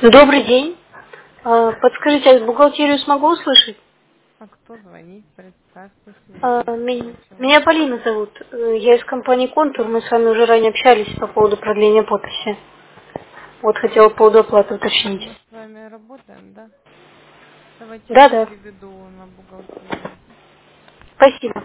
Добрый день. Подскажите, а бухгалтерию смогу услышать? А кто звонит? Представьтесь, я еще не закончила. Меня Полина зовут. Я из компании «Контур». Мы с вами уже ранее общались по поводу продления подписи. Вот хотела по поводу оплаты уточнить. Мы с вами работаем, да? Давайте я Да. переведу на бухгалтерию. Спасибо.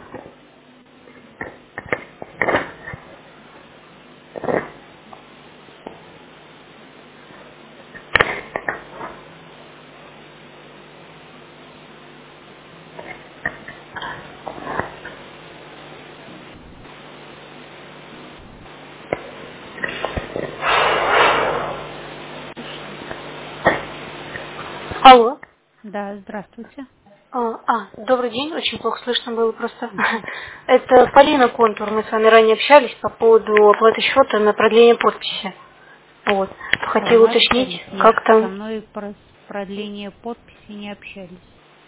Алло. Да, здравствуйте. Добрый день. Очень плохо слышно было просто. Это Полина «Контур». Мы с вами ранее общались по поводу оплаты счета на продление подписи. Вот. А, Хотела мы уточнить, общались. Нет, как со там. мной про продление подписи не общались.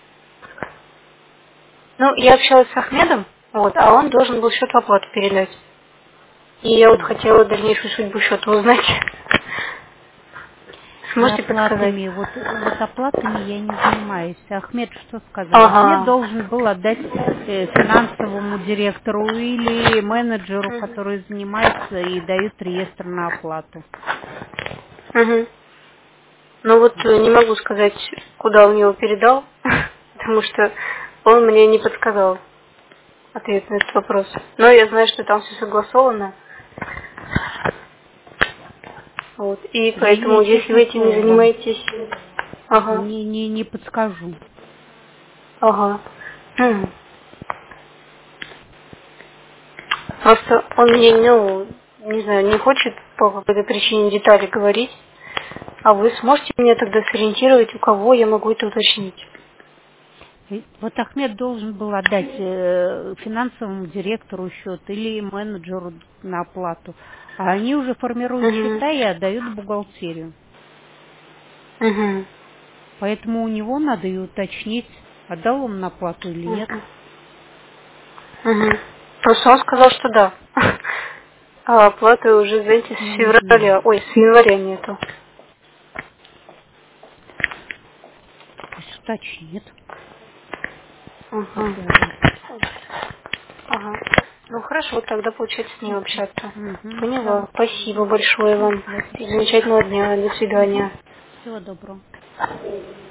Ну, я общалась с Ахмедом, вот, а он должен был счет в оплату передать. И я вот Мгм. хотела дальнейшую судьбу счета узнать. Я Сможете подсказать? оплатами, вот оплатами я не занимаюсь. Ахмед что сказал? Ахмед Ага. должен был отдать финансовому директору или менеджеру, Мгм. который занимается и дает реестр на оплату. Мгм. Ну вот не могу сказать, куда он его передал, потому что он мне не подсказал ответ на этот вопрос. Но я знаю, что там все согласовано. Вот. И Я поэтому, ей, если честное вы этим не слово, вам занимаетесь... Ага. не подскажу. Ага. М. Просто он мне, не знаю, не хочет по какой-то причине детали говорить. А вы сможете меня тогда сориентировать, у кого я могу это уточнить? Вот Ахмед должен был отдать финансовому директору счет или менеджеру на оплату. А они уже формируют Угу. счета и отдают в бухгалтерию. Угу. Поэтому у него надо и уточнить, отдал он на оплату или нет. Угу. Угу. Просто он сказал, что да. А оплаты уже, знаете, с Не знаю. февраля, ой, с января нету. Пусть уточнит. Угу. Попробуй. Ага. Ну хорошо, тогда получается с ним общаться. Угу, да. Поняла. Спасибо большое вам. До свидания. Замечательного дня. До свидания. Всего доброго.